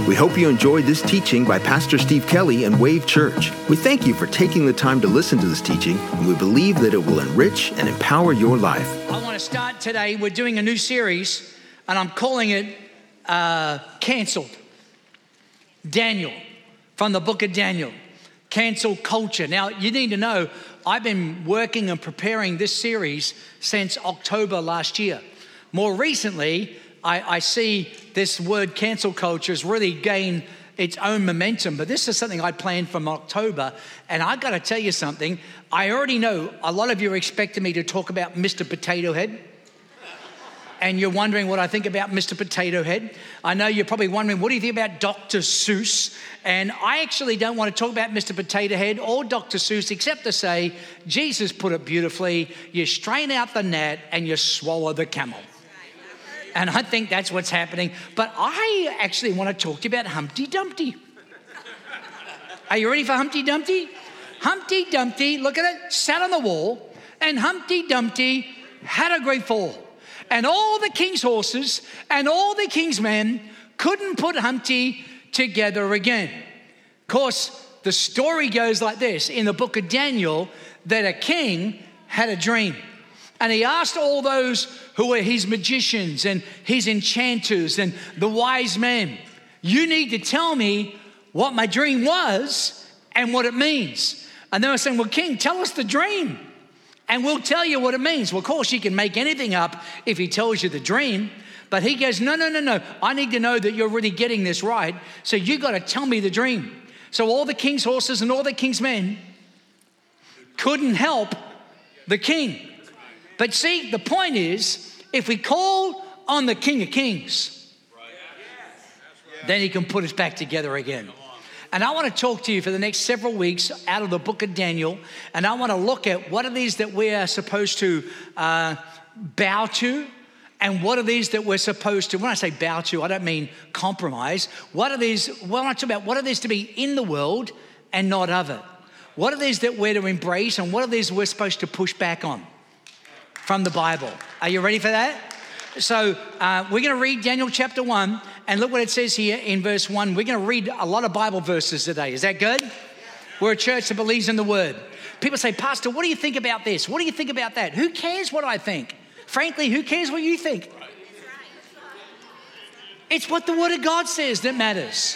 We hope you enjoyed this teaching by Pastor Steve Kelly and Wave Church. We thank you for taking the time to listen to this teaching, and we believe that it will enrich and empower your life. I want to start today. We're doing a new series, and I'm calling it Canceled. Daniel, from the book of Daniel. Cancel culture. Now, you need to know, I've been working and preparing this series since October last year. More recently, I see this word cancel culture has really gained its own momentum, but this is something I planned from October, and I got to tell you something. I already know a lot of you are expecting me to talk about Mr. Potato Head, and you're wondering what I think about Mr. Potato Head. I know you're probably wondering, what do you think about Dr. Seuss? And I actually don't want to talk about Mr. Potato Head or Dr. Seuss, except to say, Jesus put it beautifully, you strain out the gnat and you swallow the camel. And I think that's what's happening. But I actually want to talk to you about Humpty Dumpty. Are you ready for Humpty Dumpty? Humpty Dumpty, look at it, sat on the wall, and Humpty Dumpty had a great fall. And all the king's horses and all the king's men couldn't put Humpty together again. Of course, the story goes like this in the book of Daniel, that a king had a dream. And he asked all those who were his magicians and his enchanters and the wise men, you need to tell me what my dream was and what it means. And they were saying, well, king, tell us the dream and we'll tell you what it means. Well, of course, you can make anything up if he tells you the dream. But he goes, no. I need to know that you're really getting this right. So you got to tell me the dream. So all the king's horses and all the king's men couldn't help the king. But see, the point is, if we call on the King of Kings, then he can put us back together again. And I want to talk to you for the next several weeks out of the book of Daniel, and I want to look at what it is that we are supposed to bow to, and what are these that we're supposed to, when I say bow to, I don't mean compromise. What are these, well, I talk about what are these to be in the world and not of it? What are these that we're to embrace, and what are these we're supposed to push back on from the Bible? Are you ready for that? So we're going to read Daniel chapter 1, and look what it says here in verse 1. We're going to read a lot of Bible verses today. Is that good? We're a church that believes in the word. People say, Pastor, what do you think about this? What do you think about that? Who cares what I think? Frankly, who cares what you think? It's what the word of God says that matters.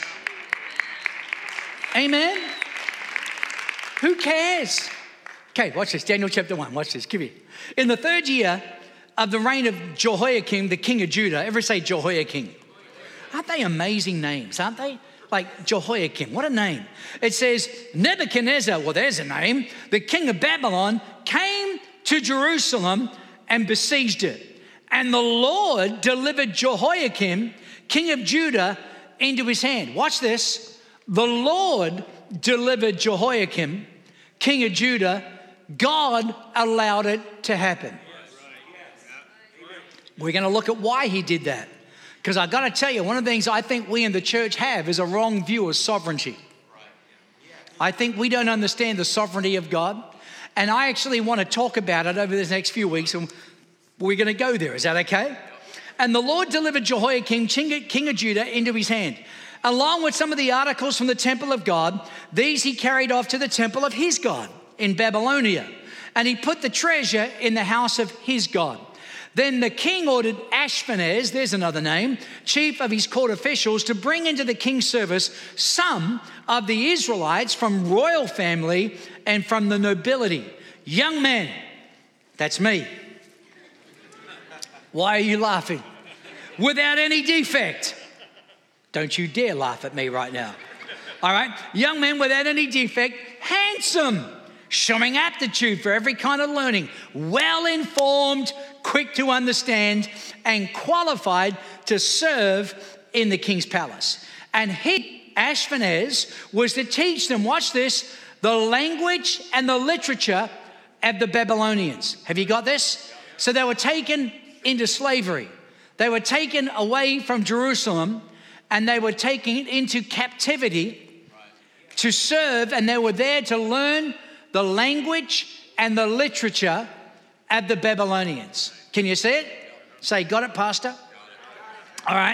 Amen? Who cares? Okay, watch this. Daniel chapter 1. Watch this. Give me. In the third year of the reign of Jehoiakim, the king of Judah. Everybody say Jehoiakim. Aren't they amazing names, aren't they? Like Jehoiakim, what a name. It says, Nebuchadnezzar, well, there's a name. The king of Babylon came to Jerusalem and besieged it. And the Lord delivered Jehoiakim, king of Judah, into his hand. Watch this. The Lord delivered Jehoiakim, king of Judah. God allowed it to happen. We're going to look at why he did that. Because I got to tell you, one of the things I think we in the church have is a wrong view of sovereignty. I think we don't understand the sovereignty of God. And I actually want to talk about it over the next few weeks. And we're going to go there. Is that okay? And the Lord delivered Jehoiakim, king of Judah, into his hand, along with some of the articles from the temple of God. These he carried off to the temple of his God in Babylonia. And he put the treasure in the house of his God. Then the king ordered Ashpenaz, there's another name, chief of his court officials, to bring into the king's service some of the Israelites from royal family and from the nobility. Young men, that's me. Why are you laughing? Without any defect. Don't you dare laugh at me right now. All right, young men without any defect, handsome, showing aptitude for every kind of learning, well-informed, quick to understand, and qualified to serve in the king's palace. And he, Ashpenaz, was to teach them, watch this, the language and the literature of the Babylonians. Have you got this? So they were taken into slavery. They were taken away from Jerusalem, and they were taken into captivity to serve, and they were there to learn the language and the literature of the Babylonians. Can you see it? Say, got it, Pastor? All right.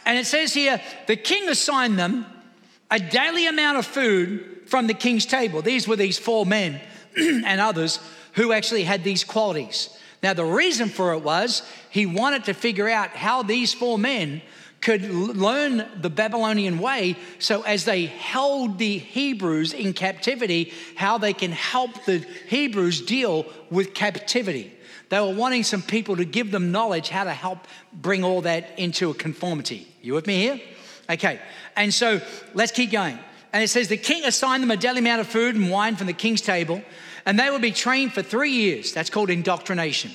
And it says here, the king assigned them a daily amount of food from the king's table. These were these 4 men and others who actually had these qualities. Now, the reason for it was he wanted to figure out how these 4 men could learn the Babylonian way, so as they held the Hebrews in captivity, how they can help the Hebrews deal with captivity. They were wanting some people to give them knowledge how to help bring all that into a conformity. You with me here? Okay, and so let's keep going. And it says, the king assigned them a daily amount of food and wine from the king's table, and they would be trained for 3 years. That's called indoctrination.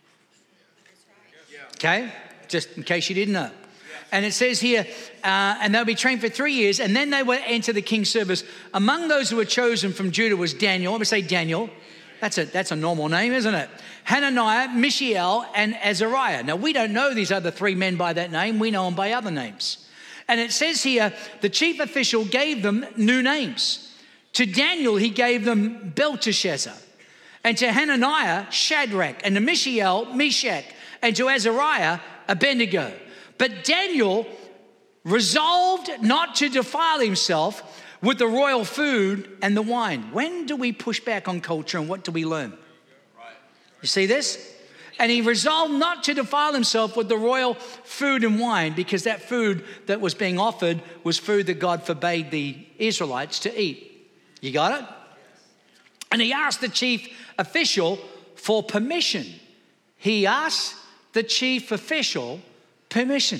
Okay, just in case you didn't know. And it says here, and they'll be trained for 3 years, and then they will enter the king's service. Among those who were chosen from Judah was Daniel. Let me say Daniel. That's a normal name, isn't it? Hananiah, Mishael, and Azariah. Now, we don't know these other 3 men by that name. We know them by other names. And it says here, the chief official gave them new names. To Daniel, he gave them Belteshazzar. And to Hananiah, Shadrach. And to Mishael, Meshach. And to Azariah, Abednego. But Daniel resolved not to defile himself with the royal food and the wine. When do we push back on culture and what do we learn? You see this? And he resolved not to defile himself with the royal food and wine, because that food that was being offered was food that God forbade the Israelites to eat. You got it? And he asked the chief official for permission. He asked the chief official permission.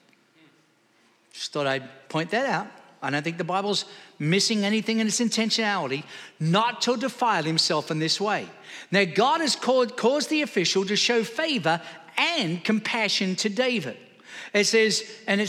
Just thought I'd point that out. I don't think the Bible's missing anything in its intentionality, not to defile himself in this way. Now, God has caused the official to show favor and compassion to David. It says,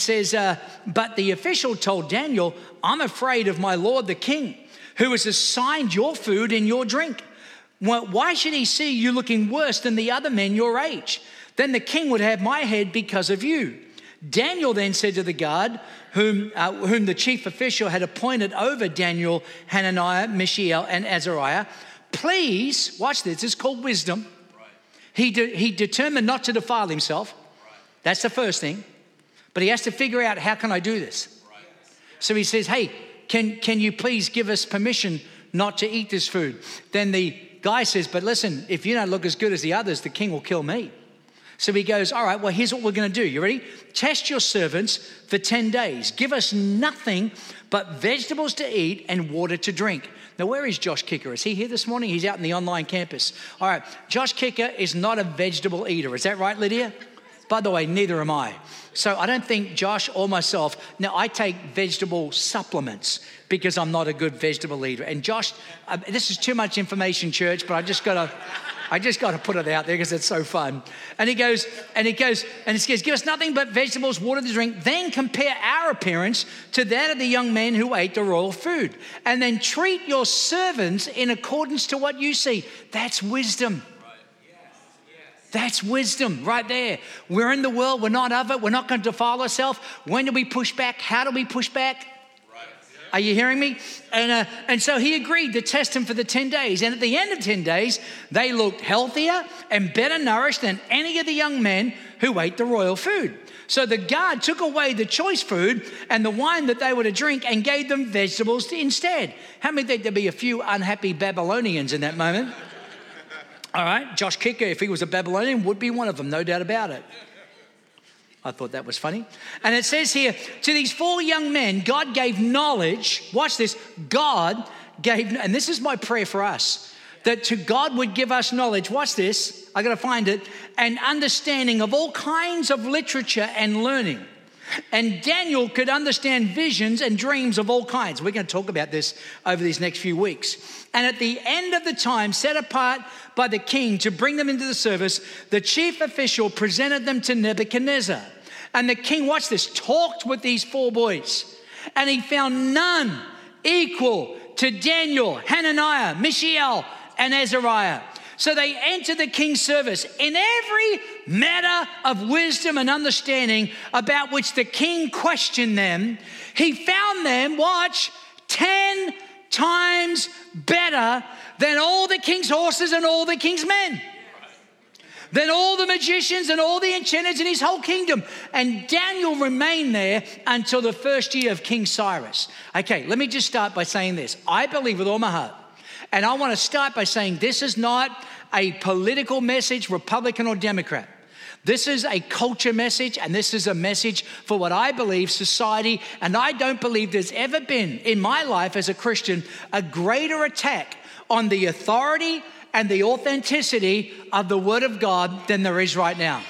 but the official told Daniel, I'm afraid of my lord the king, who has assigned your food and your drink. Why should he see you looking worse than the other men your age? Then the king would have my head because of you. Daniel then said to the guard, whom the chief official had appointed over Daniel, Hananiah, Mishael, and Azariah, please, watch this, it's called wisdom. Right. He determined not to defile himself. Right. That's the first thing. But he has to figure out, how can I do this? Right. So he says, hey, can you please give us permission not to eat this food? Then the guy says, but listen, if you don't look as good as the others, the king will kill me. So he goes, all right, well, here's what we're going to do. You ready? Test your servants for 10 days. Give us nothing but vegetables to eat and water to drink. Now, where is Josh Kicker? Is he here this morning? He's out in the online campus. All right, Josh Kicker is not a vegetable eater. Is that right, Lydia? By the way, neither am I. So I don't think Josh or myself, now I take vegetable supplements because I'm not a good vegetable eater. And Josh, this is too much information, church, but I just got to put it out there because it's so fun. And he says, give us nothing but vegetables, water to drink, then compare our appearance to that of the young men who ate the royal food. And then treat your servants in accordance to what you see. That's wisdom. That's wisdom right there. We're in the world. We're not of it. We're not going to defile ourselves. When do we push back? How do we push back? Are you hearing me? And so he agreed to test him for the 10 days. And at the end of 10 days, they looked healthier and better nourished than any of the young men who ate the royal food. So the guard took away the choice food and the wine that they were to drink and gave them vegetables instead. How many think there'd be a few unhappy Babylonians in that moment? All right, Josh Kicker, if he was a Babylonian, would be one of them, no doubt about it. I thought that was funny. And it says here, to these 4 young men, God gave knowledge. Watch this. God gave, and this is my prayer for us, that to God would give us knowledge. Watch this. I got to find it. And understanding of all kinds of literature and learning. And Daniel could understand visions and dreams of all kinds. We're going to talk about this over these next few weeks. And at the end of the time set apart by the king to bring them into the service, the chief official presented them to Nebuchadnezzar. And the king, watch this, talked with these 4 boys. And he found none equal to Daniel, Hananiah, Mishael, and Azariah. So they entered the king's service in every matter of wisdom and understanding about which the king questioned them. He found them, watch, 10 times better than all the king's horses and all the king's men. than all the magicians and all the enchanters in his whole kingdom. And Daniel remained there until the first year of King Cyrus. Okay, let me just start by saying this. I believe with all my heart, and I want to start by saying this is not a political message, Republican or Democrat. This is a culture message, and this is a message for what I believe society, and I don't believe there's ever been in my life as a Christian a greater attack on the authority and the authenticity of the Word of God than there is right now.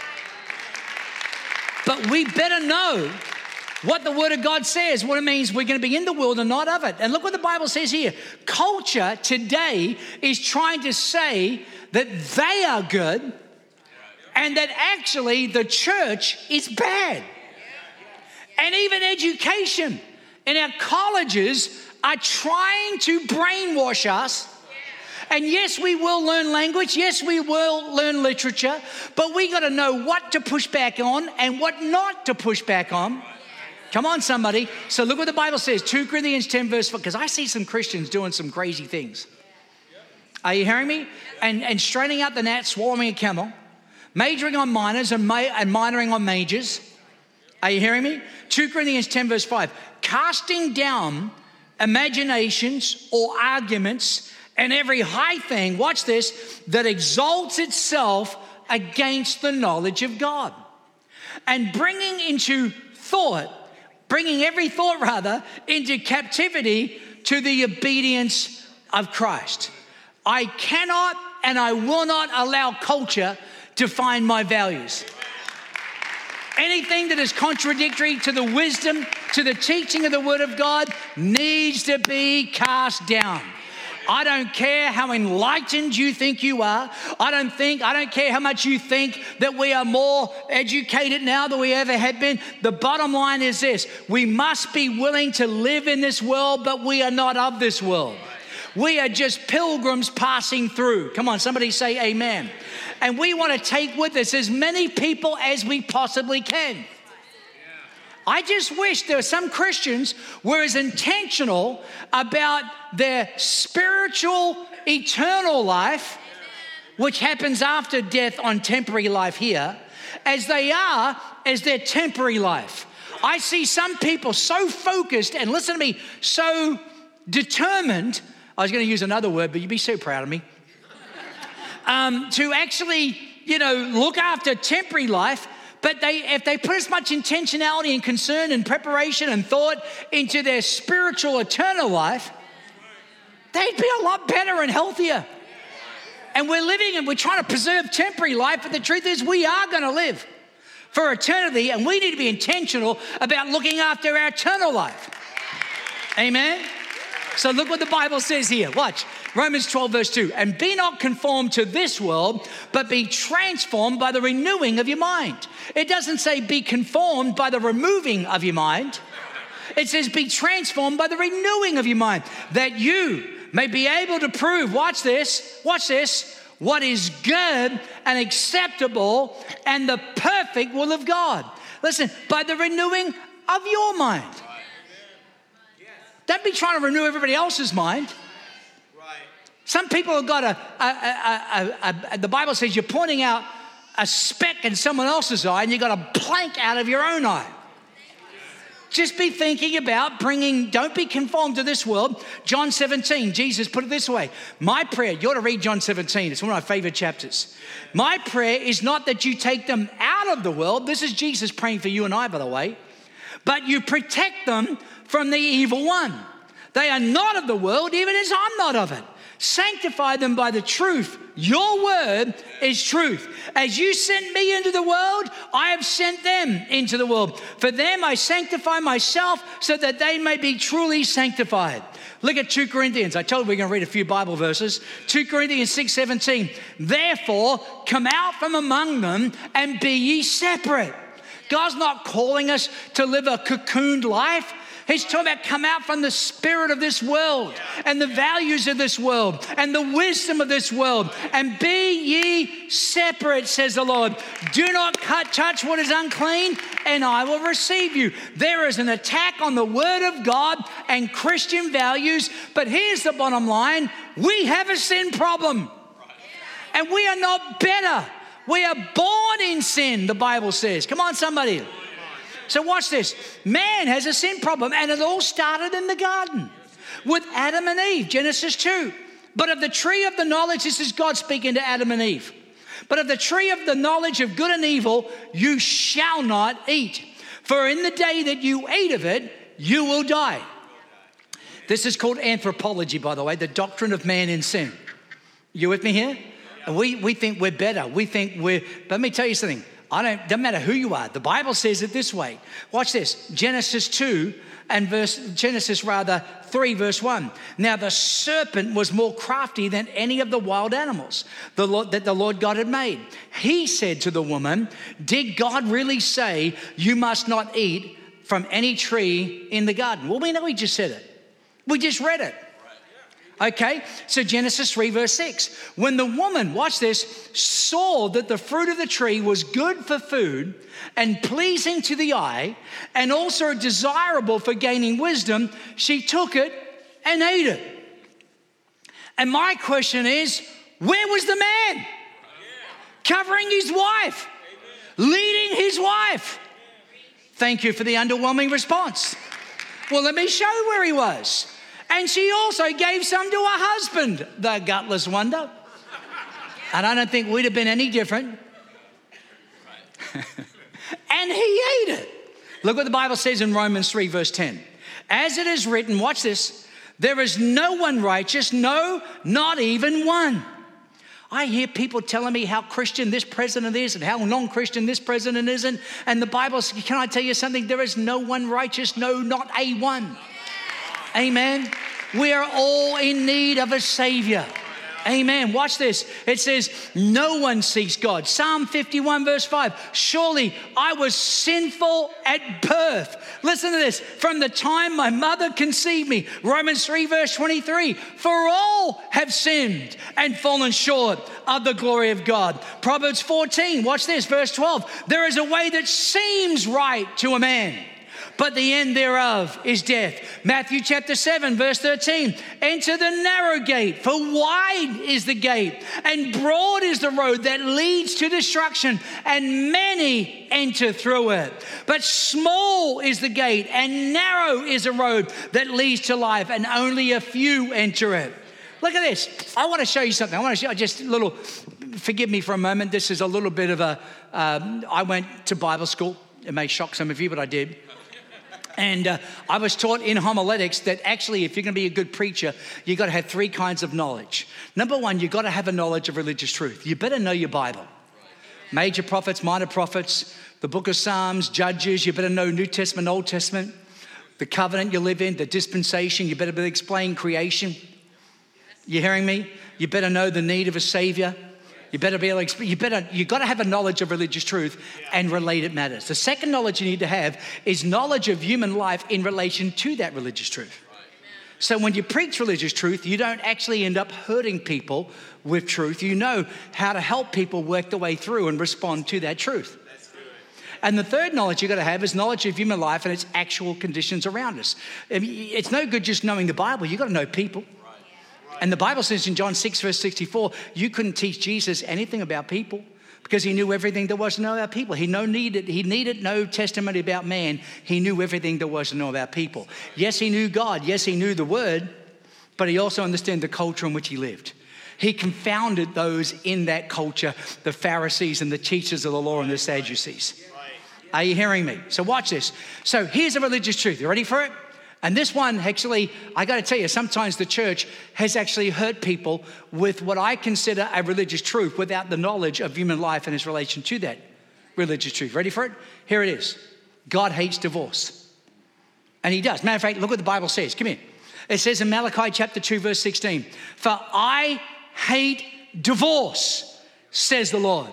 But we better know what the Word of God says, what it means we're going to be in the world and not of it. And look what the Bible says here. Culture today is trying to say that they are good and that actually the church is bad. And even education in our colleges are trying to brainwash us. And yes, we will learn language. Yes, we will learn literature. But we got to know what to push back on and what not to push back on. Come on, somebody. So look what the Bible says. 2 Corinthians 10 verse 4. Because I see some Christians doing some crazy things. Are you hearing me? And straightening out the gnat, swallowing a camel. Majoring on minors and minoring on majors. Are you hearing me? 2 Corinthians 10 verse 5. Casting down imaginations or arguments and every high thing, watch this, that exalts itself against the knowledge of God. And bringing every thought into captivity to the obedience of Christ. I cannot and I will not allow culture define my values. Anything that is contradictory to the wisdom, to the teaching of the Word of God needs to be cast down. I don't care how enlightened you think you are. I don't care how much you think that we are more educated now than we ever have been. The bottom line is this: we must be willing to live in this world, but we are not of this world. We are just pilgrims passing through. Come on, somebody say amen. And we want to take with us as many people as we possibly can. I just wish there were some Christians were as intentional about their spiritual eternal life, which happens after death on temporary life here, as they are as their temporary life. I see some people so focused, and listen to me, so determined, I was going to use another word, but you'd be so proud of me, to actually, look after temporary life. But if they put as much intentionality and concern and preparation and thought into their spiritual eternal life, they'd be a lot better and healthier. And we're trying to preserve temporary life, but the truth is we are going to live for eternity, and we need to be intentional about looking after our eternal life. Amen? So look what the Bible says here. Watch. Romans 12 verse 2. And be not conformed to this world, but be transformed by the renewing of your mind. It doesn't say be conformed by the removing of your mind. It says be transformed by the renewing of your mind, that you may be able to prove, watch this, what is good and acceptable and the perfect will of God. Listen, by the renewing of your mind. Don't be trying to renew everybody else's mind. Some people have got the Bible says you're pointing out a speck in someone else's eye and you've got a plank out of your own eye. Just be thinking about don't be conformed to this world. John 17, Jesus put it this way. My prayer, you ought to read John 17. It's one of my favorite chapters. My prayer is not that you take them out of the world. This is Jesus praying for you and I, by the way. But you protect them from the evil one. They are not of the world, even as I'm not of it. Sanctify them by the truth. Your word is truth. As you sent me into the world, I have sent them into the world. For them I sanctify myself so that they may be truly sanctified. Look at 2 Corinthians. I told you we're going to read a few Bible verses. 2 Corinthians 6:17. Therefore, come out from among them and be ye separate. God's not calling us to live a cocooned life. He's talking about come out from the spirit of this world and the values of this world and the wisdom of this world and be ye separate, says the Lord. Do not touch what is unclean and I will receive you. There is an attack on the word of God and Christian values, but here's the bottom line. We have a sin problem and we are not better. We are born in sin, the Bible says. Come on, somebody. So watch this. Man has a sin problem, and it all started in the garden with Adam and Eve, Genesis 2. But of the tree of the knowledge, this is God speaking to Adam and Eve. But of the tree of the knowledge of good and evil, you shall not eat. For in the day that you eat of it, you will die. This is called anthropology, by the way, the doctrine of man in sin. You with me here? And we think we're better. We think but let me tell you something. Doesn't matter who you are. The Bible says it this way. Watch this. Genesis 3 verse 1. Now the serpent was more crafty than any of the wild animals that the Lord God had made. He said to the woman, did God really say you must not eat from any tree in the garden? Well, we know he just said it. We just read it. Okay, so Genesis 3 verse 6. When the woman, watch this, saw that the fruit of the tree was good for food and pleasing to the eye and also desirable for gaining wisdom, she took it and ate it. And my question is, where was the man? Covering his wife, leading his wife. Thank you for the underwhelming response. Well, let me show you where he was. And she also gave some to her husband, the gutless wonder. And I don't think we'd have been any different. And he ate it. Look what the Bible says in Romans 3 verse 10. As it is written, watch this, there is no one righteous, no, not even one. I hear people telling me how Christian this president is and how non-Christian this president isn't. And the Bible says, can I tell you something? There is no one righteous, no, not a one. Amen. We are all in need of a Savior. Amen. Watch this. It says, no one seeks God. Psalm 51 verse 5. Surely I was sinful at birth. Listen to this. From the time my mother conceived me. Romans 3 verse 23. For all have sinned and fallen short of the glory of God. Proverbs 14. Watch this. Verse 12. There is a way that seems right to a man, but the end thereof is death. Matthew chapter 7, verse 13. Enter the narrow gate, for wide is the gate, and broad is the road that leads to destruction, and many enter through it. But small is the gate, and narrow is the road that leads to life, and only a few enter it. Look at this. I want to show you something. I want to show just a little, forgive me for a moment. This is a little bit of I went to Bible school. It may shock some of you, but I did. And I was taught in homiletics that actually, if you're going to be a good preacher, you've got to have three kinds of knowledge. Number one, you've got to have a knowledge of religious truth. You better know your Bible. Major prophets, minor prophets, the book of Psalms, Judges. You better know New Testament, Old Testament, the covenant you live in, the dispensation. You better be explaining creation. You hearing me? You better know the need of a Savior. You better be able to, you've got to have a knowledge of religious truth and related matters. The second knowledge you need to have is knowledge of human life in relation to that religious truth. So when you preach religious truth, you don't actually end up hurting people with truth. You know how to help people work their way through and respond to that truth. And the third knowledge you've got to have is knowledge of human life and its actual conditions around us. It's no good just knowing the Bible. You've got to know people. And the Bible says in John 6 verse 64, you couldn't teach Jesus anything about people because he knew everything there was to know about people. He needed no testimony about man. He knew everything there was to know about people. Yes, he knew God. Yes, he knew the word, but he also understood the culture in which he lived. He confounded those in that culture, the Pharisees and the teachers of the law and the Sadducees. Are you hearing me? So watch this. So here's a religious truth. You ready for it? And this one, actually, I got to tell you, sometimes the church has actually hurt people with what I consider a religious truth without the knowledge of human life and its relation to that religious truth. Ready for it? Here it is. God hates divorce. And he does. Matter of fact, look what the Bible says. Come here. It says in Malachi chapter 2, verse 16, for I hate divorce, says the Lord.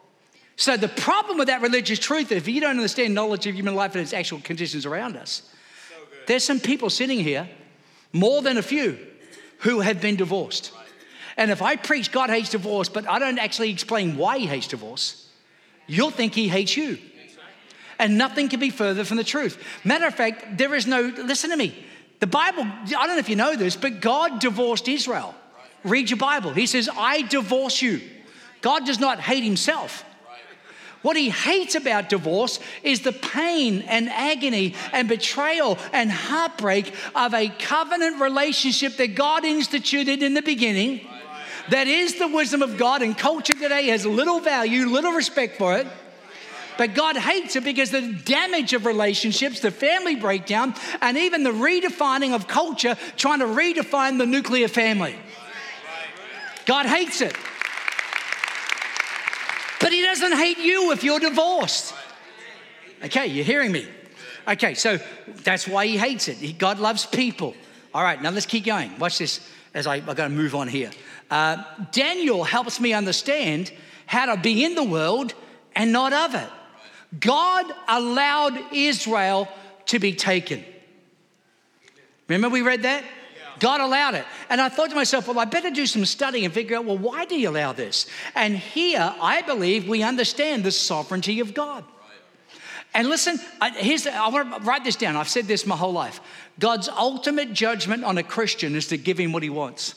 So the problem with that religious truth, if you don't understand knowledge of human life and its actual conditions around us, there's some people sitting here, more than a few, who have been divorced. And if I preach God hates divorce, but I don't actually explain why he hates divorce, you'll think he hates you. And nothing can be further from the truth. Matter of fact, there is no, listen to me. The Bible, I don't know if you know this, but God divorced Israel. Read your Bible. He says, I divorce you. God does not hate himself. What he hates about divorce is the pain and agony and betrayal and heartbreak of a covenant relationship that God instituted in the beginning. That is the wisdom of God, and culture today has little value, little respect for it. But God hates it because the damage of relationships, the family breakdown, and even the redefining of culture, trying to redefine the nuclear family. God hates it. But he doesn't hate you if you're divorced. Okay, you're hearing me? Okay, so that's why he hates it. God loves people. All right, now let's keep going. Watch this as I've got to move on here. Daniel helps me understand how to be in the world and not of it. God allowed Israel to be taken. Remember we read that? God allowed it. And I thought to myself, well, I better do some studying and figure out, well, why do you allow this? And here, I believe we understand the sovereignty of God. And listen, I want to write this down. I've said this my whole life. God's ultimate judgment on a Christian is to give him what he wants.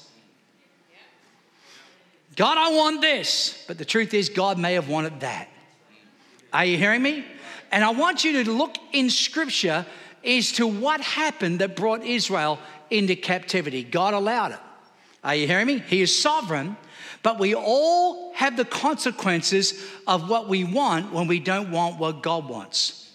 God, I want this. But the truth is, God may have wanted that. Are you hearing me? And I want you to look in Scripture as to what happened that brought Israel into captivity. God allowed it. Are you hearing me? He is sovereign, but we all have the consequences of what we want when we don't want what God wants.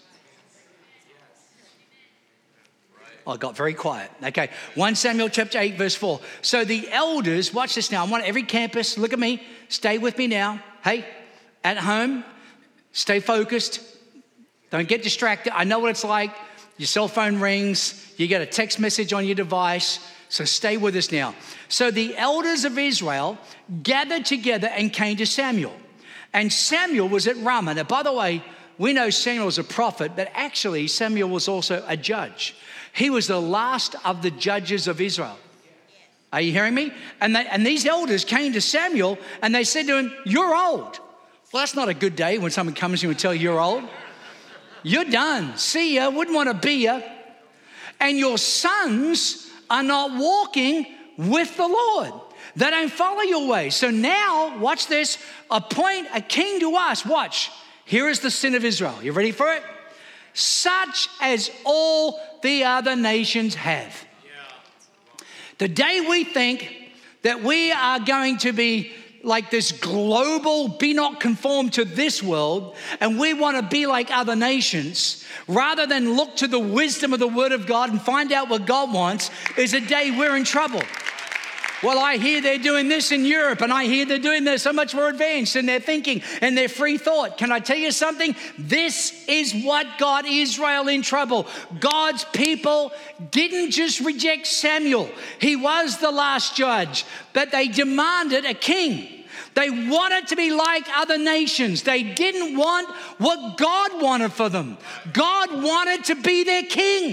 Oh, I got very quiet. Okay, 1 Samuel chapter 8, verse 4. So the elders, watch this now. I want every campus, look at me, stay with me now. Hey, at home, stay focused. Don't get distracted. I know what it's like. Your cell phone rings, you get a text message on your device, so stay with us now. So the elders of Israel gathered together and came to Samuel. And Samuel was at Ramah. Now, by the way, we know Samuel was a prophet, but actually Samuel was also a judge. He was the last of the judges of Israel. Are you hearing me? And these elders came to Samuel and they said to him, you're old. Well, that's not a good day when someone comes to you and tells you you're old. You're done. See ya. Wouldn't want to be ya. And your sons are not walking with the Lord. They don't follow your ways. So now, watch this. Appoint a king to us. Watch. Here is the sin of Israel. You ready for it? Such as all the other nations have. The day we think that we are going to be like this global, be not conformed to this world, and we want to be like other nations, rather than look to the wisdom of the Word of God and find out what God wants, is a day we're in trouble. Well, I hear they're doing this in Europe, and I hear they're doing this so much more advanced in their thinking and their free thought. Can I tell you something? This is what got Israel in trouble. God's people didn't just reject Samuel. He was the last judge, but they demanded a king. They wanted to be like other nations. They didn't want what God wanted for them. God wanted to be their king.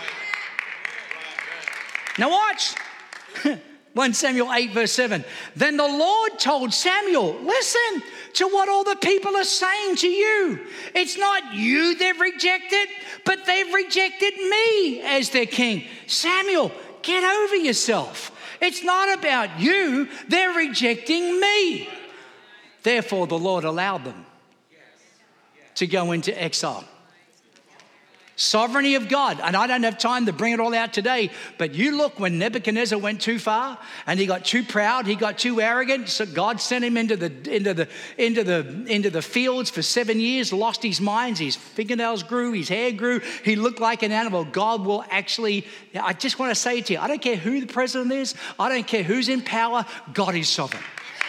Now watch. 1 Samuel 8, verse 7. Then the Lord told Samuel, listen to what all the people are saying to you. It's not you they've rejected, but they've rejected me as their king. Samuel, get over yourself. It's not about you. They're rejecting me. Therefore, the Lord allowed them to go into exile. Sovereignty of God. And I don't have time to bring it all out today, but you look when Nebuchadnezzar went too far and he got too proud, he got too arrogant, so God sent him into the fields for 7 years, lost his mind, his fingernails grew, his hair grew, he looked like an animal. God will actually, I just want to say to you, I don't care who the president is, I don't care who's in power, God is sovereign.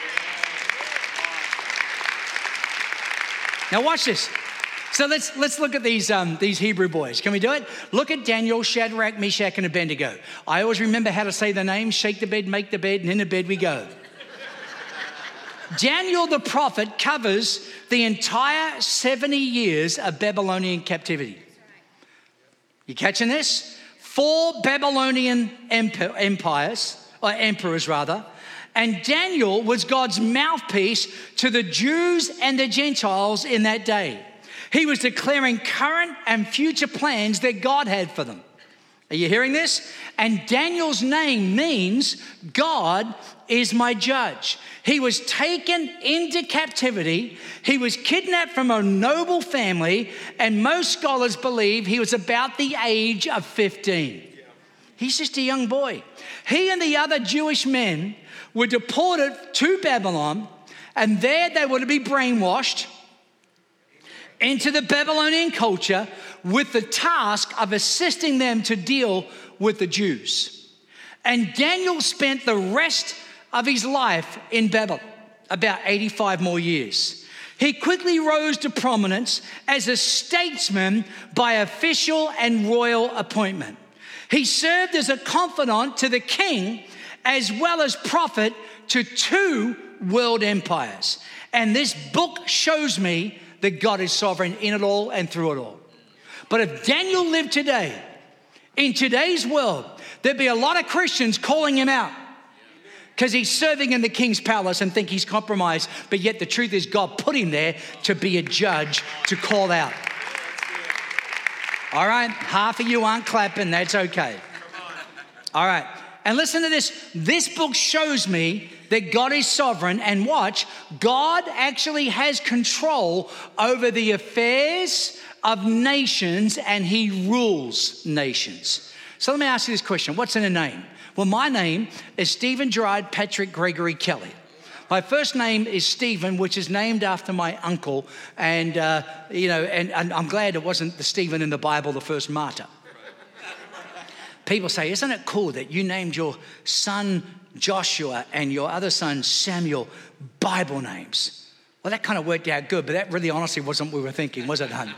Now watch this. So let's look at these Hebrew boys. Can we do it? Look at Daniel, Shadrach, Meshach, and Abednego. I always remember how to say the names. Shake the bed, make the bed, and in the bed we go. Daniel the prophet covers the entire 70 years of Babylonian captivity. You catching this? 4 Babylonian emperors, and Daniel was God's mouthpiece to the Jews and the Gentiles in that day. He was declaring current and future plans that God had for them. Are you hearing this? And Daniel's name means God is my judge. He was taken into captivity. He was kidnapped from a noble family, and most scholars believe he was about the age of 15. He's just a young boy. He and the other Jewish men were deported to Babylon, and there they were to be brainwashed into the Babylonian culture with the task of assisting them to deal with the Jews. And Daniel spent the rest of his life in Babylon, about 85 more years. He quickly rose to prominence as a statesman by official and royal appointment. He served as a confidant to the king as well as prophet to 2 world empires. And this book shows me that God is sovereign in it all and through it all. But if Daniel lived today, in today's world, there'd be a lot of Christians calling him out because he's serving in the king's palace and think he's compromised. But yet the truth is God put him there to be a judge, to call out. All right, half of you aren't clapping, that's okay. All right, and listen to this. This book shows me that God is sovereign, and watch, God actually has control over the affairs of nations, and he rules nations. So let me ask you this question. What's in a name? Well, my name is Stephen Gerard Patrick Gregory Kelly. My first name is Stephen, which is named after my uncle. And, and I'm glad it wasn't the Stephen in the Bible, the first martyr. People say, isn't it cool that you named your son Joshua and your other son Samuel Bible names? Well, that kind of worked out good, but that really honestly wasn't what we were thinking, was it, hun?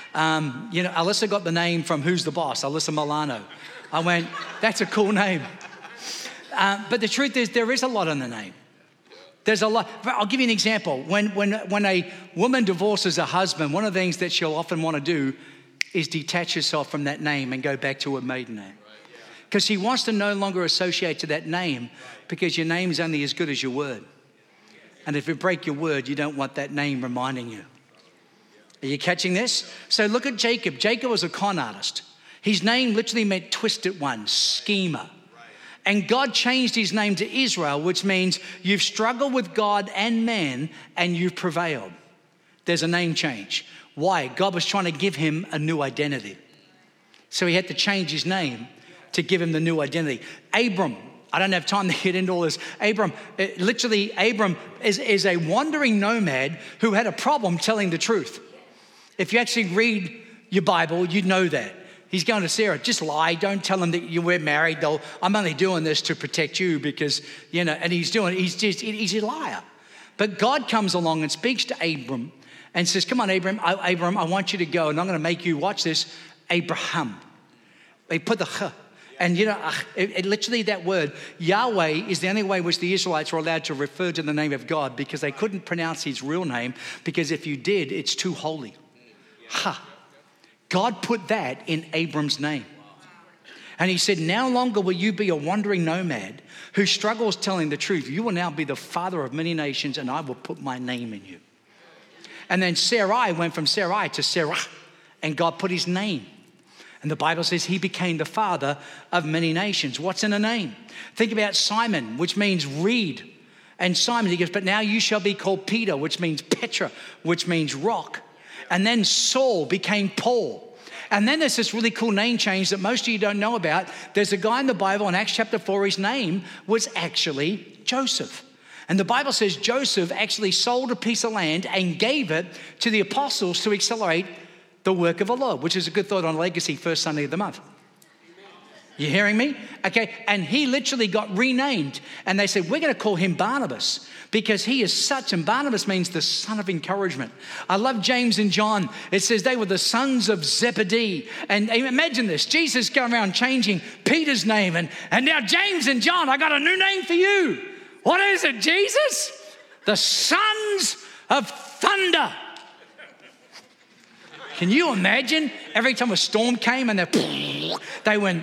Alyssa got the name from Who's the Boss, Alyssa Milano. I went, that's a cool name. But the truth is, there is a lot in the name. There's a lot. I'll give you an example. When a woman divorces a husband, one of the things that she'll often want to do is detach herself from that name and go back to her maiden name. Because she wants to no longer associate to that name, because your name is only as good as your word. And if you break your word, you don't want that name reminding you. Are you catching this? So look at Jacob. Jacob was a con artist. His name literally meant twisted one, schemer. And God changed his name to Israel, which means you've struggled with God and man and you've prevailed. There's a name change. Why? God was trying to give him a new identity. So he had to change his name to give him the new identity. Abram, I don't have time to get into all this. Abram is a wandering nomad who had a problem telling the truth. If you actually read your Bible, you'd know that. He's going to Sarah, just lie. Don't tell him that you were married. I'm only doing this to protect you because, and he's a liar. But God comes along and speaks to Abram and says, come on, Abram, I want you to go, and I'm going to make you, watch this, Abraham. They put the ch. And literally that word, Yahweh, is the only way which the Israelites were allowed to refer to the name of God, because they couldn't pronounce his real name, because if you did, it's too holy. Ha. God put that in Abram's name. And he said, no longer will you be a wandering nomad who struggles telling the truth. You will now be the father of many nations, and I will put my name in you. And then Sarai went from Sarai to Sarah, and God put his name. And the Bible says he became the father of many nations. What's in a name? Think about Simon, which means reed. And Simon, he goes, but now you shall be called Peter, which means Petra, which means rock. And then Saul became Paul. And then there's this really cool name change that most of you don't know about. There's a guy in the Bible in Acts chapter 4, his name was actually Joseph. And the Bible says Joseph actually sold a piece of land and gave it to the apostles to accelerate the work of the Lord, which is a good thought on Legacy, first Sunday of the month. You hearing me? Okay, and he literally got renamed, and they said, we're going to call him Barnabas because he is such, and Barnabas means the son of encouragement. I love James and John. It says they were the sons of Zebedee. And imagine this, Jesus going around changing Peter's name, and now James and John, I got a new name for you. What is it, Jesus? The sons of thunder. Can you imagine every time a storm came and they went,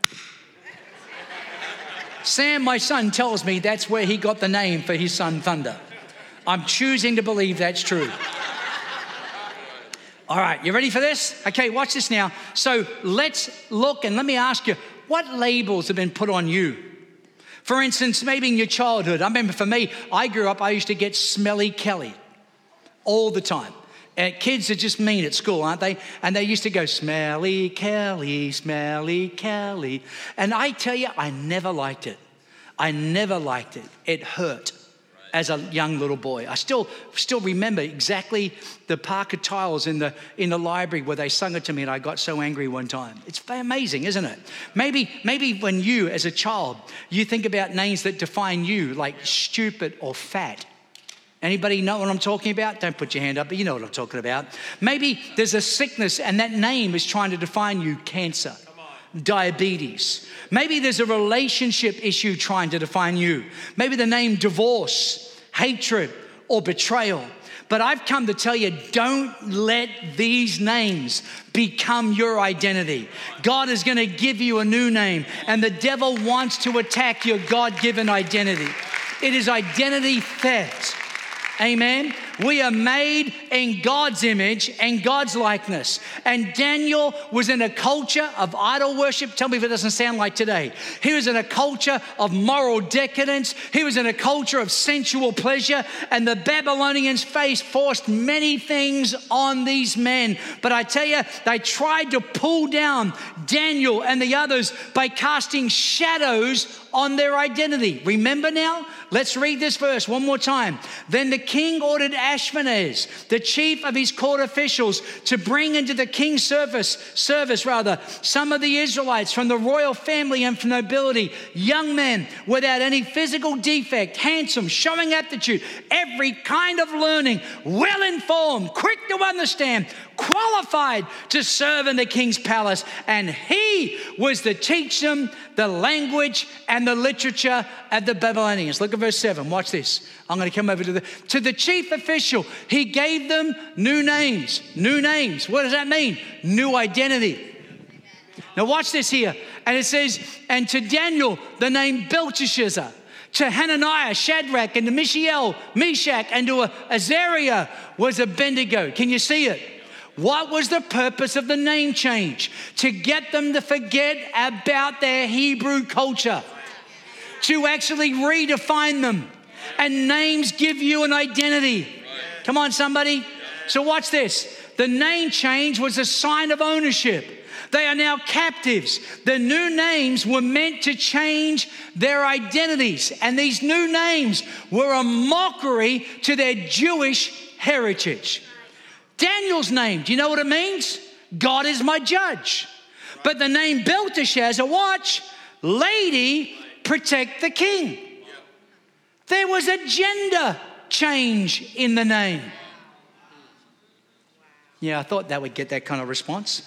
Sam, my son, tells me that's where he got the name for his son, Thunder. I'm choosing to believe that's true. All right, you ready for this? Okay, watch this now. So let's look and let me ask you, what labels have been put on you? For instance, maybe in your childhood. I remember for me, I grew up, I used to get Smelly Kelly all the time. Kids are just mean at school, aren't they? And they used to go, Smelly Kelly, Smelly Kelly. And I tell you, I never liked it. I never liked it. It hurt as a young little boy. I still remember exactly the Parker Tiles in the library where they sung it to me, and I got so angry one time. It's amazing, isn't it? Maybe when you, as a child, you think about names that define you, like stupid or fat. Anybody know what I'm talking about? Don't put your hand up, but you know what I'm talking about. Maybe there's a sickness and that name is trying to define you, cancer, diabetes. Maybe there's a relationship issue trying to define you. Maybe the name divorce, hatred, or betrayal. But I've come to tell you, don't let these names become your identity. God is going to give you a new name, and the devil wants to attack your God-given identity. It is identity theft. Amen. We are made in God's image and God's likeness. And Daniel was in a culture of idol worship. Tell me if it doesn't sound like today. He was in a culture of moral decadence. He was in a culture of sensual pleasure. And the Babylonians forced many things on these men. But I tell you, they tried to pull down Daniel and the others by casting shadows on their identity. Remember now? Let's read this verse one more time. Then the king ordered Ashpenaz, the chief of his court officials, to bring into the king's service some of the Israelites from the royal family and from nobility, young men without any physical defect, handsome, showing aptitude, every kind of learning, well informed, quick to understand, qualified to serve in the king's palace. And he was to teach them the language and the literature of the Babylonians. Look at verse 7. Watch this. I'm going to come over to the chief official. He gave them new names. New names. What does that mean? New identity. Now watch this here. And it says, and to Daniel, the name Belteshazzar. To Hananiah, Shadrach, and to Mishael, Meshach, and to Azariah was Abednego. Can you see it? What was the purpose of the name change? To get them to forget about their Hebrew culture. To actually redefine them. And names give you an identity. Come on, somebody. So watch this. The name change was a sign of ownership. They are now captives. The new names were meant to change their identities. And these new names were a mockery to their Jewish heritage. Daniel's name, do you know what it means? God is my judge. But the name Belteshazzar, watch, lady, protect the king. There was a gender change in the name. Yeah, I thought that would get that kind of response.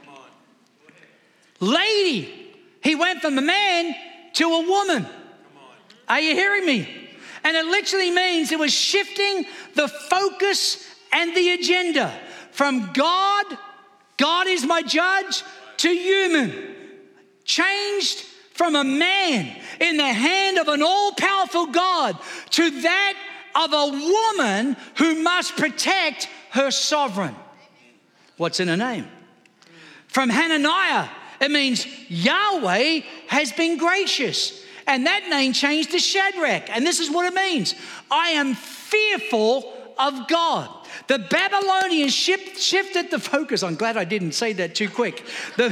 Lady, he went from a man to a woman. Are you hearing me? And it literally means it was shifting the focus and the agenda from God is my judge, to human. Changed from a man in the hand of an all-powerful God to that of a woman who must protect her sovereign. What's in her name? From Hananiah, it means Yahweh has been gracious. And that name changed to Shadrach. And this is what it means. I am fearful of God. The Babylonians shifted the focus. I'm glad I didn't say that too quick. The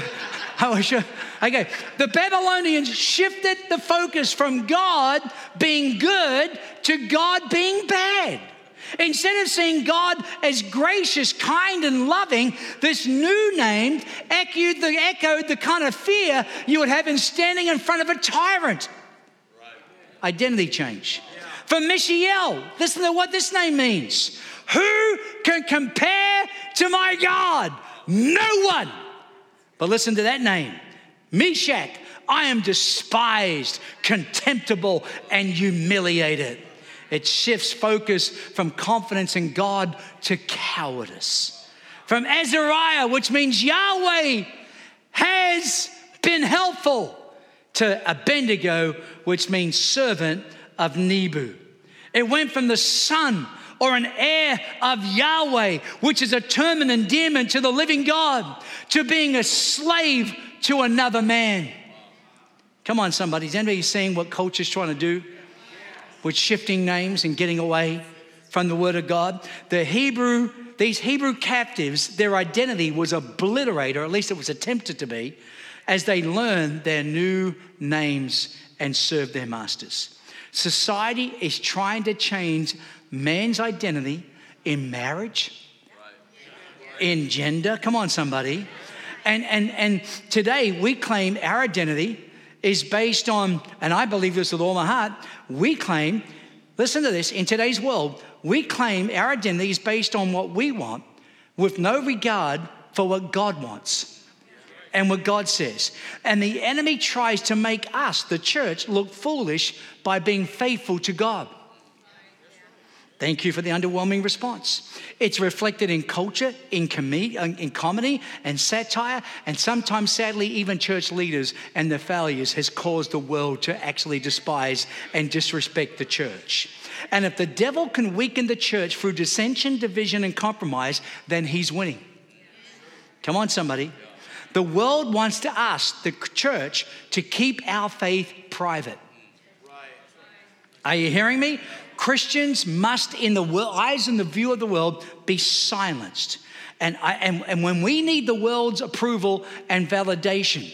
Babylonians shifted the focus from God being good to God being bad. Instead of seeing God as gracious, kind, and loving, this new name echoed the kind of fear you would have in standing in front of a tyrant. Right. Identity change. Yeah. For Mishael, listen to what this name means. Who can compare to my God? No one. But listen to that name. Meshach, I am despised, contemptible, and humiliated. It shifts focus from confidence in God to cowardice. From Azariah, which means Yahweh has been helpful, to Abednego, which means servant of Nebu. It went from the son or an heir of Yahweh, which is a term and endearment to the living God, to being a slave to another man. Come on, somebody. Is anybody seeing what culture's trying to do with shifting names and getting away from the word of God? These Hebrew captives, their identity was obliterated, or at least it was attempted to be, as they learned their new names and served their masters. Society is trying to change man's identity in marriage, in gender. Come on, somebody. And today we claim our identity is based on, and I believe this with all my heart, we claim, listen to this, in today's world, we claim our identity is based on what we want with no regard for what God wants and what God says. And the enemy tries to make us, the church, look foolish by being faithful to God. Thank you for the underwhelming response. It's reflected in culture, in comedy and satire, and sometimes, sadly, even church leaders and their failures has caused the world to actually despise and disrespect the church. And if the devil can weaken the church through dissension, division, and compromise, then he's winning. Come on, somebody. The world wants to ask the church to keep our faith private. Are you hearing me? Christians must, in the eyes and the view of the world, be silenced. And when we need the world's approval and validation,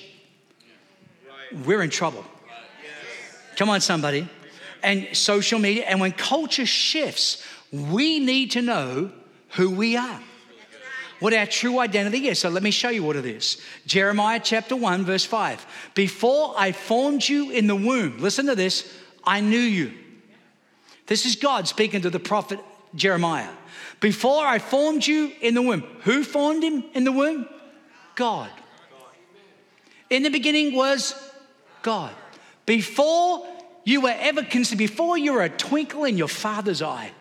we're in trouble. Come on, somebody. And social media, and when culture shifts, we need to know who we are, what our true identity is. So let me show you what it is. Jeremiah chapter 1, verse 5. Before I formed you in the womb, listen to this, I knew you. This is God speaking to the prophet Jeremiah. Before I formed you in the womb. Who formed him in the womb? God. In the beginning was God. Before you were ever conceived, before you were a twinkle in your father's eye,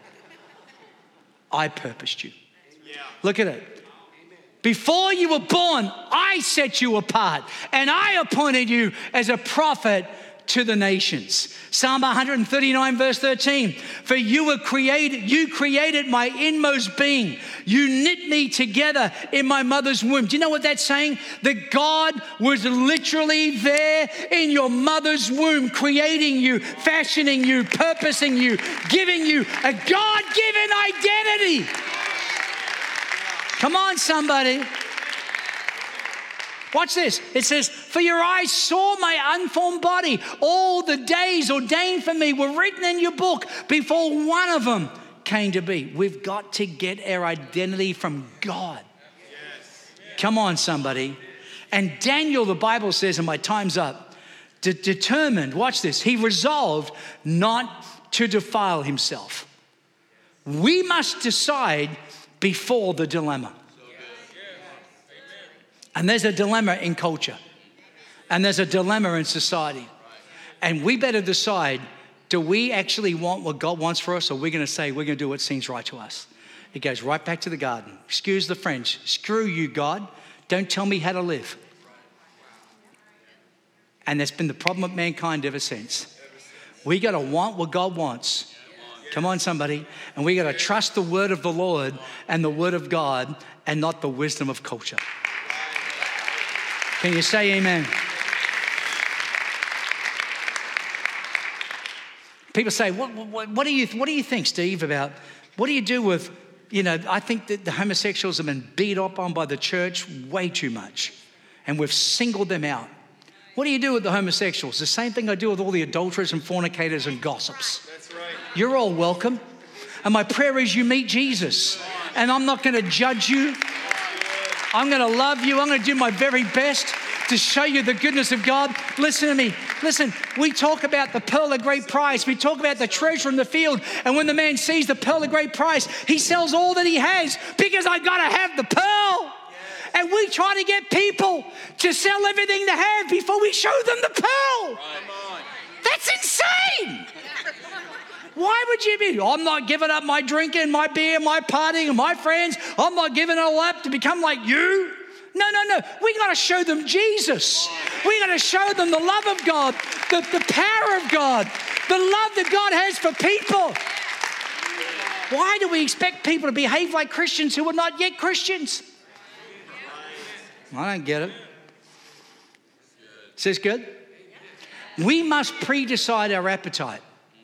I purposed you. Look at it. Before you were born, I set you apart and I appointed you as a prophet to the nations. Psalm 139 verse 13. For you created my inmost being. You knit me together in my mother's womb. Do you know what that's saying? That God was literally there in your mother's womb, creating you, fashioning you, purposing you, giving you a God-given identity. Come on, somebody. Watch this. It says, for your eyes saw my unformed body. All the days ordained for me were written in your book before one of them came to be. We've got to get our identity from God. Come on, somebody. And Daniel, the Bible says, and my time's up, determined, watch this, he resolved not to defile himself. We must decide before the dilemma. And there's a dilemma in culture. And there's a dilemma in society. And we better decide, do we actually want what God wants for us, or are we going to say we're going to do what seems right to us? It goes right back to the garden. Excuse the French. Screw you, God. Don't tell me how to live. And that's been the problem of mankind ever since. We got to want what God wants. Come on, somebody. And we got to trust the word of the Lord and the word of God and not the wisdom of culture. Can you say amen? People say, what do you think, Steve, about, what do you do with, I think that the homosexuals have been beat up on by the church way too much, and we've singled them out. What do you do with the homosexuals? The same thing I do with all the adulterers and fornicators and gossips. That's right. You're all welcome. And my prayer is you meet Jesus. And I'm not going to judge you. I'm going to love you. I'm going to do my very best to show you the goodness of God. Listen to me. Listen, we talk about the pearl of great price. We talk about the treasure in the field. And when the man sees the pearl of great price, he sells all that he has because I got to have the pearl. And we try to get people to sell everything they have before we show them the pearl. That's insane. Why would you be? I'm not giving up my drinking, my beer, my partying, and my friends. I'm not giving it all up to become like you. No. We got to show them Jesus. We got to show them the love of God, the power of God, the love that God has for people. Why do we expect people to behave like Christians who are not yet Christians? I don't get it. Is this good? We must pre-decide our appetite.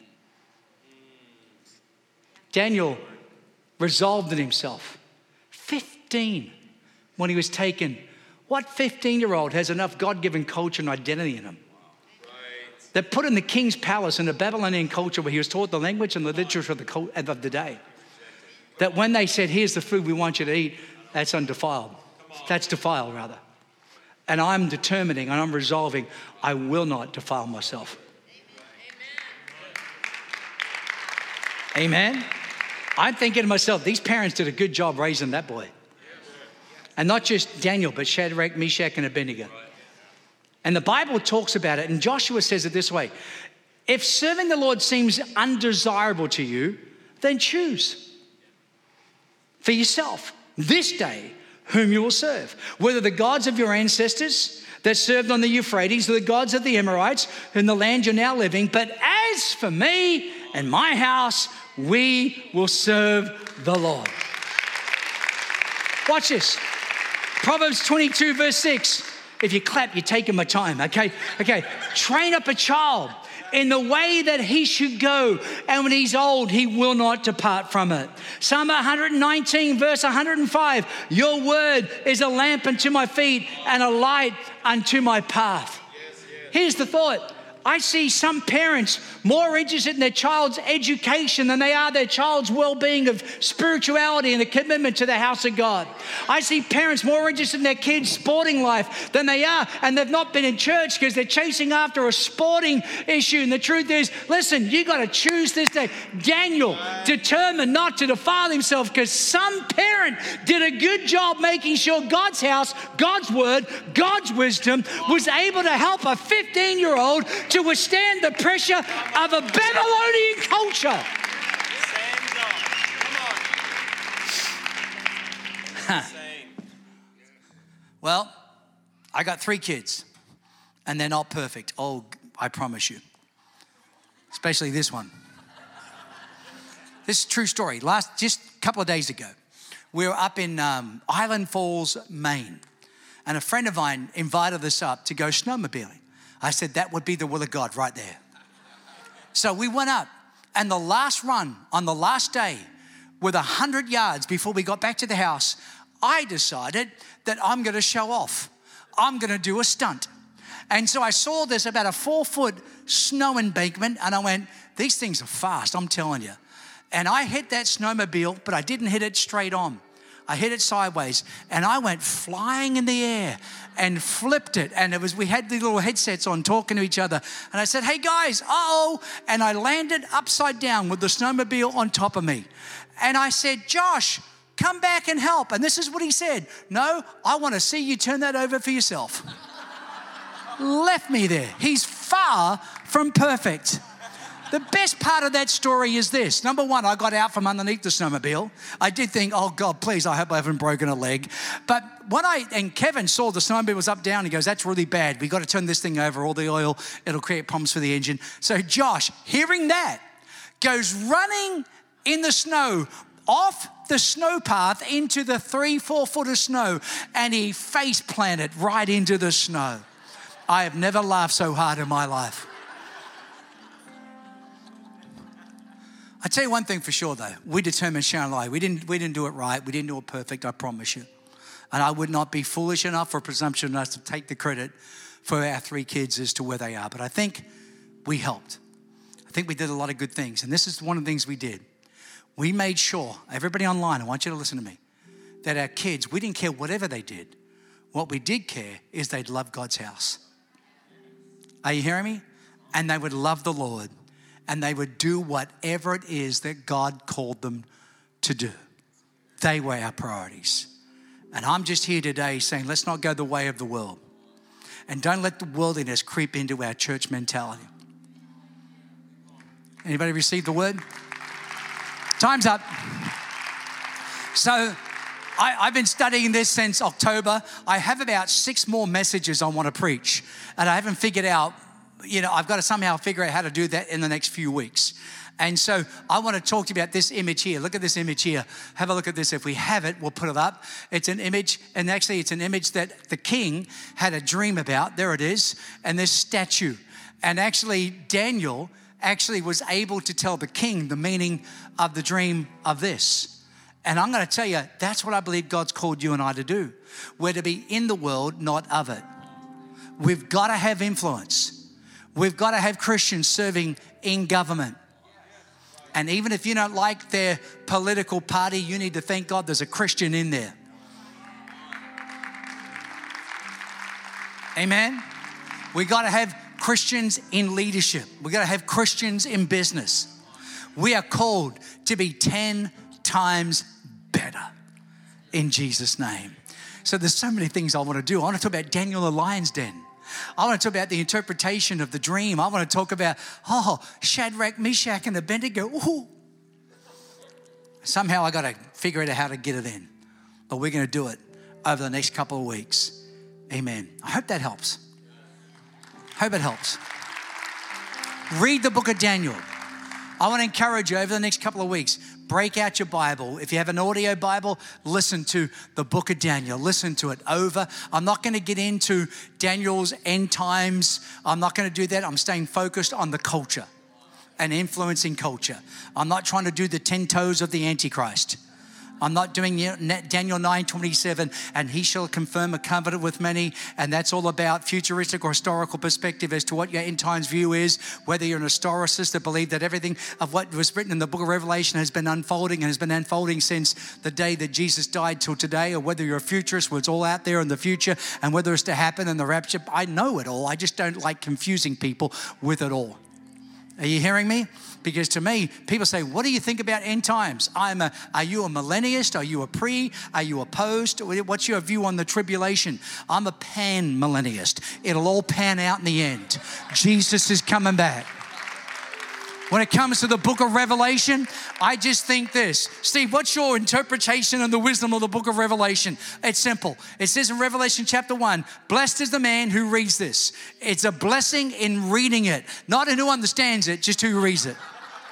Daniel resolved in himself. 15 when he was taken. What 15-year-old has enough God-given culture and identity in him? They're put in the king's palace in the Babylonian culture where he was taught the language and the literature of the day. That when they said, here's the food we want you to eat, that's undefiled. That's defiled, rather. And I'm determining and I'm resolving, I will not defile myself. Amen? I'm thinking to myself, these parents did a good job raising that boy. And not just Daniel, but Shadrach, Meshach, and Abednego. And the Bible talks about it, and Joshua says it this way: if serving the Lord seems undesirable to you, then choose for yourself this day whom you will serve. Whether the gods of your ancestors that served on the Euphrates, or the gods of the Amorites in the land you're now living. But as for me and my house, we will serve the Lord. Watch this. Proverbs 22 verse 6. If you clap, you're taking my time, okay? Train up a child in the way that he should go, and when he's old, he will not depart from it. Psalm 119 verse 105. Your word is a lamp unto my feet and a light unto my path. Here's the thought. I see some parents more interested in their child's education than they are their child's well-being of spirituality and a commitment to the house of God. I see parents more interested in their kids' sporting life than they are, and they've not been in church because they're chasing after a sporting issue. And the truth is, listen, you got to choose this day. Daniel determined not to defile himself because some parent did a good job making sure God's house, God's word, God's wisdom was able to help a 15-year-old to withstand the pressure of a Babylonian culture. Well, I got 3 kids, and they're not perfect. Oh, I promise you. Especially this one. This is a true story. Just a couple of days ago, we were up in Island Falls, Maine, and a friend of mine invited us up to go snowmobiling. I said, that would be the will of God right there. So we went up, and the last run on the last day, with 100 yards before we got back to the house, I decided that I'm going to show off. I'm going to do a stunt. And so I saw this about a 4-foot snow embankment, and I went, these things are fast, I'm telling you. And I hit that snowmobile, but I didn't hit it straight on. I hit it sideways, and I went flying in the air and flipped it. And we had the little headsets on talking to each other. And I said, hey guys, uh-oh. And I landed upside down with the snowmobile on top of me. And I said, Josh, come back and help. And this is what he said. No, I want to see you turn that over for yourself. Left me there. He's far from perfect. The best part of that story is this. Number one, I got out from underneath the snowmobile. I did think, oh God, please, I hope I haven't broken a leg. But and Kevin saw the snowmobile was up, down, he goes, that's really bad. We got to turn this thing over, all the oil, it'll create problems for the engine. So Josh, hearing that, goes running in the snow, off the snow path into the 3-4 foot of snow, and he face planted right into the snow. I have never laughed so hard in my life. I tell you one thing for sure though, we determined, Sharon and I, we didn't do it right, we didn't do it perfect, I promise you. And I would not be foolish enough or presumptuous enough to take the credit for our 3 kids as to where they are. But I think we helped. I think we did a lot of good things. And this is one of the things we did. We made sure, everybody online, I want you to listen to me, that our kids, we didn't care whatever they did. What we did care is they'd love God's house. Are you hearing me? And they would love the Lord. And they would do whatever it is that God called them to do. They were our priorities. And I'm just here today saying, let's not go the way of the world. And don't let the worldliness creep into our church mentality. Anybody receive the word? Time's up. So I've been studying this since October. I have about 6 more messages I want to preach. And I haven't figured out I've got to somehow figure out how to do that in the next few weeks. And so I want to talk to you about this image here. Look at this image here. Have a look at this. If we have it, we'll put it up. It's an image, and actually it's an image that the king had a dream about. There it is. And this statue. And actually Daniel was able to tell the king the meaning of the dream of this. And I'm going to tell you, that's what I believe God's called you and I to do. We're to be in the world, not of it. We've got to have influence. We've got to have Christians serving in government. And even if you don't like their political party, you need to thank God there's a Christian in there. Amen? We got to have Christians in leadership. We got to have Christians in business. We are called to be 10 times better in Jesus' name. So there's so many things I want to do. I want to talk about Daniel the lion's den. I want to talk about the interpretation of the dream. I want to talk about, Shadrach, Meshach, and Abednego. Ooh. Somehow I got to figure out how to get it in. But we're going to do it over the next couple of weeks. Amen. I hope that helps. Hope it helps. Read the book of Daniel. I want to encourage you over the next couple of weeks, break out your Bible. If you have an audio Bible, listen to the book of Daniel. Listen to it over. I'm not going to get into Daniel's end times. I'm not going to do that. I'm staying focused on the culture and influencing culture. I'm not trying to do the 10 toes of the Antichrist. I'm not doing Daniel 9:27, and he shall confirm a covenant with many, and that's all about futuristic or historical perspective as to what your end times view is, whether you're an historicist that believe that everything of what was written in the book of Revelation has been unfolding and has been unfolding since the day that Jesus died till today, or whether you're a futurist where it's all out there in the future and whether it's to happen in the rapture. I know it all. I just don't like confusing people with it all. Are you hearing me? Because to me, people say, what do you think about end times? Are you a millennialist? Are you a pre? Are you a post? What's your view on the tribulation? I'm a pan-millennialist. It'll all pan out in the end. Jesus is coming back. When it comes to the book of Revelation, I just think this. Steve, what's your interpretation and the wisdom of the book of Revelation? It's simple. It says in Revelation chapter 1, blessed is the man who reads this. It's a blessing in reading it, not in who understands it, just who reads it.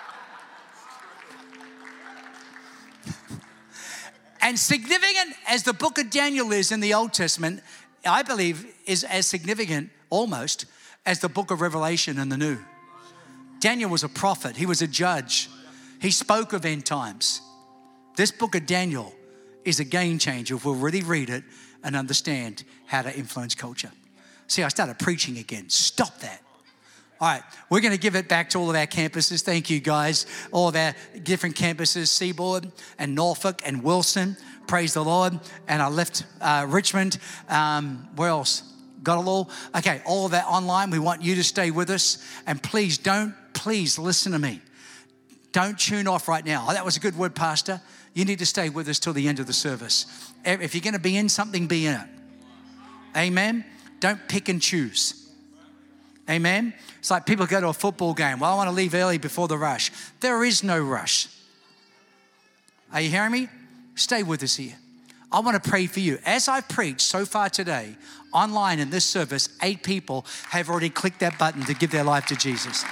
And significant as the book of Daniel is in the Old Testament, I believe is as significant almost as the book of Revelation in the New. Daniel was a prophet. He was a judge. He spoke of end times. This book of Daniel is a game changer if we'll really read it and understand how to influence culture. See, I started preaching again. Stop that. All right, we're going to give it back to all of our campuses. Thank you, guys. All of our different campuses, Seaboard and Norfolk and Wilson. Praise the Lord. And I left Richmond. Where else? Got it all? Okay, all of that online. We want you to stay with us. And please listen to me. Don't tune off right now. Oh, that was a good word, Pastor. You need to stay with us till the end of the service. If you're going to be in something, be in it. Amen? Don't pick and choose. Amen? It's like people go to a football game. Well, I want to leave early before the rush. There is no rush. Are you hearing me? Stay with us here. I want to pray for you. As I've preached so far today, online in this service, 8 people have already clicked that button to give their life to Jesus.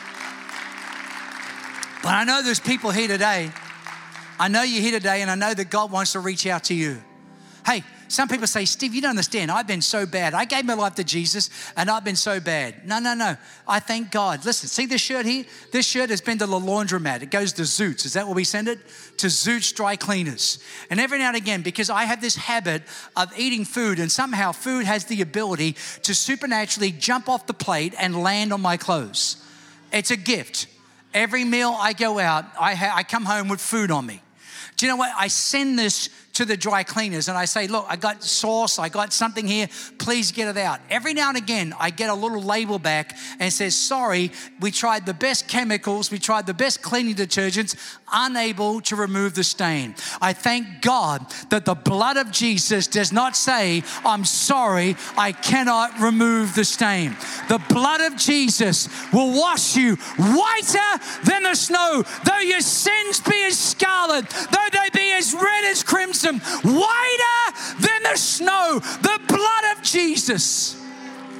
But I know there's people here today. I know you're here today, and I know that God wants to reach out to you. Hey, some people say, Steve, you don't understand. I've been so bad. I gave my life to Jesus, and I've been so bad. No. I thank God. Listen, see this shirt here? This shirt has been to the laundromat. It goes to Zoots. Is that what we send it? To Zoots Dry Cleaners. And every now and again, because I have this habit of eating food, and somehow food has the ability to supernaturally jump off the plate and land on my clothes. It's a gift. Every meal I go out, I come home with food on me. Do you know what? I send this to the dry cleaners and I say, look, I got sauce, I got something here, please get it out. Every now and again, I get a little label back and it says, sorry, we tried the best chemicals, we tried the best cleaning detergents, unable to remove the stain. I thank God that the blood of Jesus does not say, I'm sorry, I cannot remove the stain. The blood of Jesus will wash you whiter than the snow. Though your sins be as scarlet, though they be as red as crimson, whiter than the snow, the blood of Jesus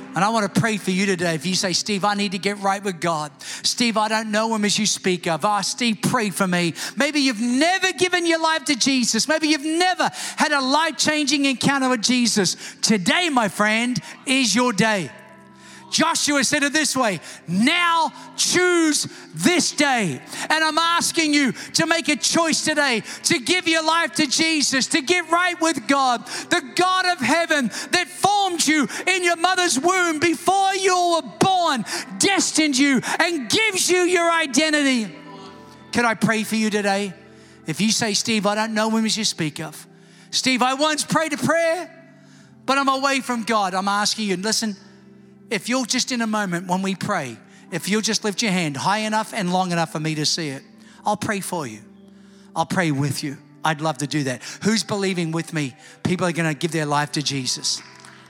And I want to pray for you today. If you say, Steve, I need to get right with God. Steve, I don't know him as you speak of. Steve, pray for me. Maybe you've never given your life to Jesus. Maybe you've never had a life-changing encounter with Jesus. Today, my friend, is your day. Joshua said it this way, now choose this day. And I'm asking you to make a choice today to give your life to Jesus, to get right with God, the God of heaven that formed you in your mother's womb before you were born, destined you and gives you your identity. Can I pray for you today? If you say, Steve, I don't know him as you speak of. Steve, I once prayed a prayer, but I'm away from God. I'm asking you, listen, if you'll just in a moment when we pray, if you'll just lift your hand high enough and long enough for me to see it, I'll pray for you. I'll pray with you. I'd love to do that. Who's believing with me? People are going to give their life to Jesus.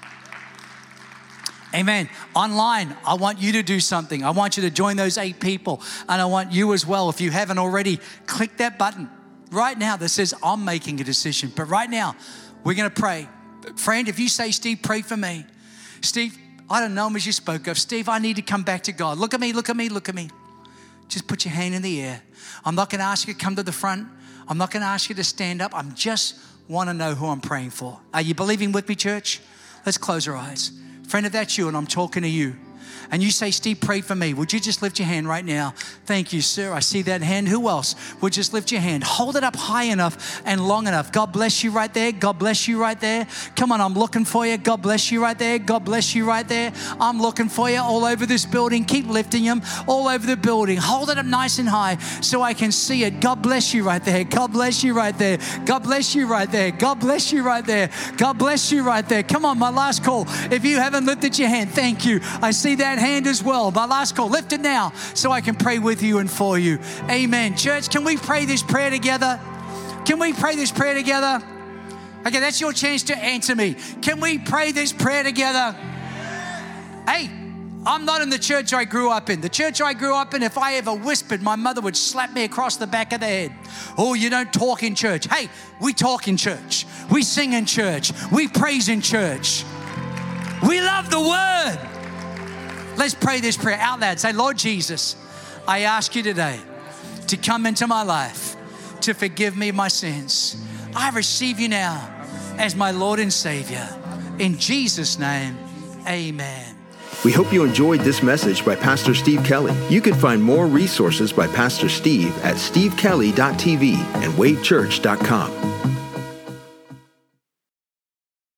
Amen. Online, I want you to do something. I want you to join those 8 people. And I want you as well, if you haven't already, click that button right now that says, I'm making a decision. But right now, we're going to pray. Friend, if you say, Steve, pray for me. Steve, I don't know him as you spoke of. Steve, I need to come back to God. Look at me, look at me, look at me. Just put your hand in the air. I'm not going to ask you to come to the front. I'm not going to ask you to stand up. I just want to know who I'm praying for. Are you believing with me, church? Let's close our eyes. Friend, if that's you and I'm talking to you, and you say, Steve, pray for me, would you just lift your hand right now? Thank you, sir. I see that hand. Who else would just lift your hand? Hold it up high enough and long enough. God bless you right there. God bless you right there. Come on, I'm looking for you. God bless you right there. God bless you right there. I'm looking for you all over this building. Keep lifting them all over the building. Hold it up nice and high so I can see it. God bless you right there. God bless you right there. God bless you right there. God bless you right there. God bless you right there. Come on, my last call. If you haven't lifted your hand, thank you. I see that hand as well. My last call, lift it now so I can pray with you and for you. Amen. Church, can we pray this prayer together? Can we pray this prayer together? Okay, that's your chance to answer me. Can we pray this prayer together? Hey, I'm not in the church I grew up in. The church I grew up in, if I ever whispered, my mother would slap me across the back of the head. Oh, you don't talk in church. Hey, we talk in church. We sing in church. We praise in church. We love the word. Let's pray this prayer out loud. Say, Lord Jesus, I ask you today to come into my life, to forgive me my sins. I receive you now as my Lord and Savior. In Jesus' name, amen. We hope you enjoyed this message by Pastor Steve Kelly. You can find more resources by Pastor Steve at stevekelly.tv and wavechurch.com.